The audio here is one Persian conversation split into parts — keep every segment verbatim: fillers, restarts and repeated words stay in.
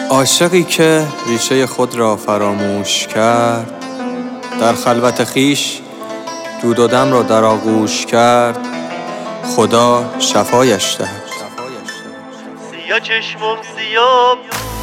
عاشقی که ریشه خود را فراموش کرد، در خلوت خویش دود و دم را در آغوش کرد، خدا شفایش دهد. سیاه چشمم سیاه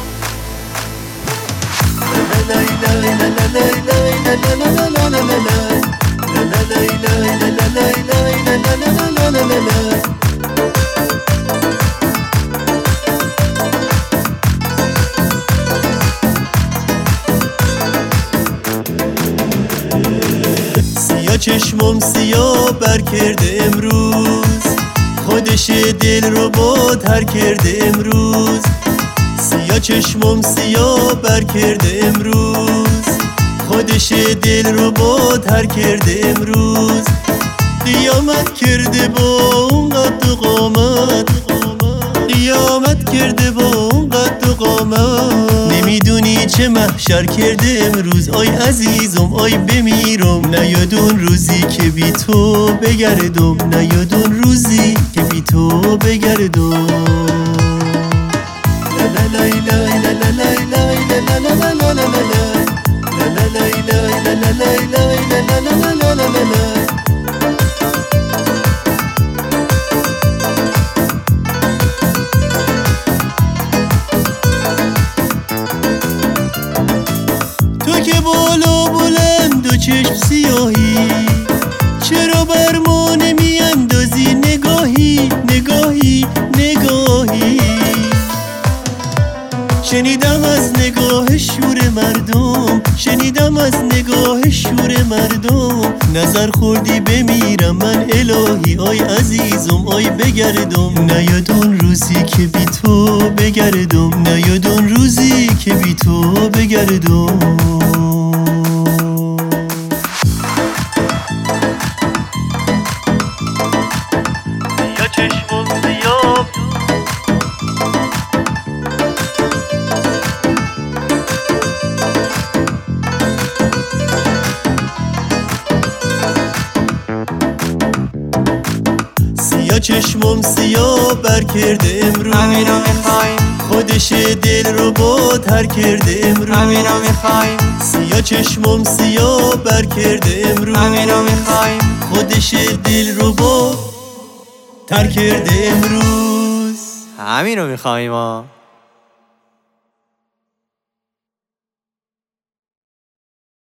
سیاه چشمم سیاه بر کرده امروز، خودش دل رو با تر کرده امروز. سیاه چشمم سیاه بر کرده امروز، خودش دل رو با تر کرده امروز. قیامت کرده با اون قد و قامت، قیامت کرده با اون قد و قامت. نمیدونی چه محشر کرده امروز، آی عزیزم آی بمیرم. نیاد اون روزی که بی تو بگردم، نیاد اون روزی که بی تو بگردم. تو که بالا بلند و چشم سیاهی، چرا بر ما نمی اندازی نگاهی نگاهی نگاهی؟ شنیدم از نگاه شور مردم، شنیدم از نگاه شور مردم. نظر خوردی بمیرم من الهی، آی عزیزم آی بگردم. نیاد اون روزی که بی تو بگردم، نیاد اون روزی که بی تو بگردم. سیاه چشمم سیاه سیاه چشمم سیاه بر کرده امروز، همینو میخوایم، خودش دل رو با تر کرده امروز. همینو میخوایم، سیاه چشمم سیاه بر کرده امروز، همینو میخوایم، خودش دل رو با تر کرده امروز. همینو میخوایم.